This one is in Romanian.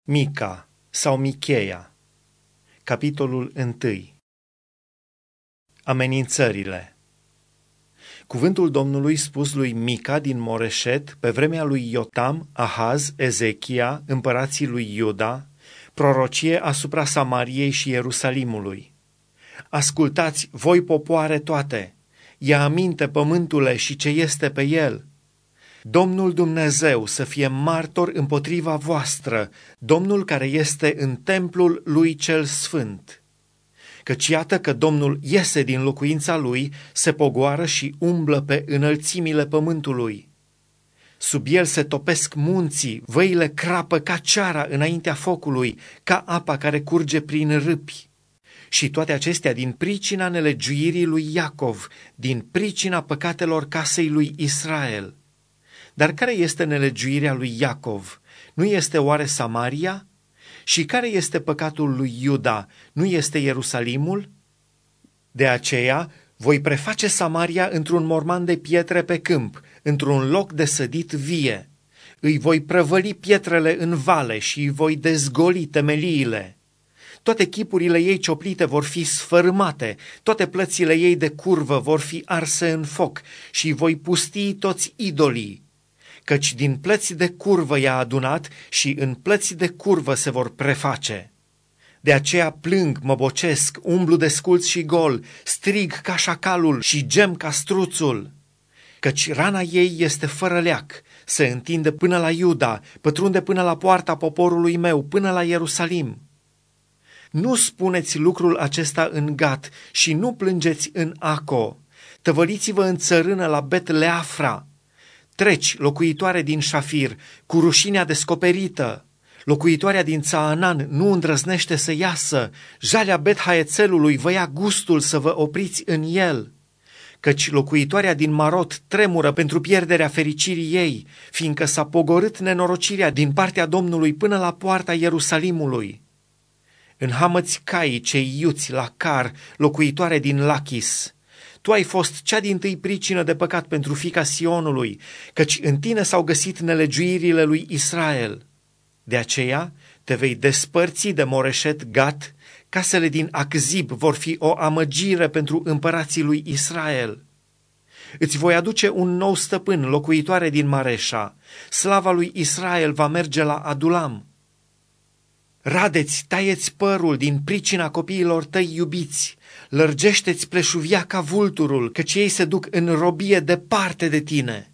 Mica sau Micheia, capitolul 1. Amenințările. Cuvântul Domnului spus lui Mica din Moreșet pe vremea lui Iotam, Ahaz, Ezechia, împărații lui Iuda, prorocie asupra Samariei și Ierusalimului. Ascultați, voi popoare toate, ia aminte pământule și ce este pe el. Domnul Dumnezeu să fie martor împotriva voastră, Domnul care este în templul lui cel sfânt. Căci iată că Domnul iese din locuința lui, se pogoară și umblă pe înălțimile pământului. Sub el se topesc munții, văile crapă ca ceara înaintea focului, ca apa care curge prin râpi. Și toate acestea din pricina nelegiuirii lui Iacov, din pricina păcatelor casei lui Israel. Dar care este nelegiuirea lui Iacov? Nu este oare Samaria? Și care este păcatul lui Iuda? Nu este Ierusalimul? De aceea voi preface Samaria într-un morman de pietre pe câmp, într-un loc de sădit vie. Îi voi prăvăli pietrele în vale și îi voi dezgoli temeliile. Toate chipurile ei cioplite vor fi sfărâmate, toate plățile ei de curvă vor fi arse în foc și îi voi pustii toți idolii. Căci din plăți de curvă i-a adunat și în plăți de curvă se vor preface. De aceea plâng, mă bocesc, umblu desculț și gol, strig ca șacalul și gem ca struțul. Căci rana ei este fără leac, se întinde până la Iuda, pătrunde până la poarta poporului meu, până la Ierusalim. Nu spuneți lucrul acesta în Gat și nu plângeți în Aco, tăvăliți-vă în țărână la Bet-Leafra. Treci, locuitoare din Șafir, cu rușinea descoperită. Locuitoarea din Țaanan nu îndrăznește să iasă. Jalea Bet-Haețelului vă ia gustul să vă opriți în el. Căci locuitoarea din Marot tremură pentru pierderea fericirii ei, fiindcă s-a pogorât nenorocirea din partea Domnului până la poarta Ierusalimului. Înhamă-ți caii cei iuți la Car, locuitoare din Lachis. Tu ai fost cea dintâi pricină de păcat pentru fiica Sionului, căci în tine s-au găsit nelegiuirile lui Israel. De aceea te vei despărți de Moreșet Gat, casele din Achzib vor fi o amăgire pentru împărații lui Israel. Îți voi aduce un nou stăpân, locuitoare din Mareșa, slava lui Israel va merge la Adulam. Radeți, taieți părul din pricina copiilor tăi iubiți, lărgește-ți pleșuvia ca vulturul, căci ei se duc în robie departe de tine.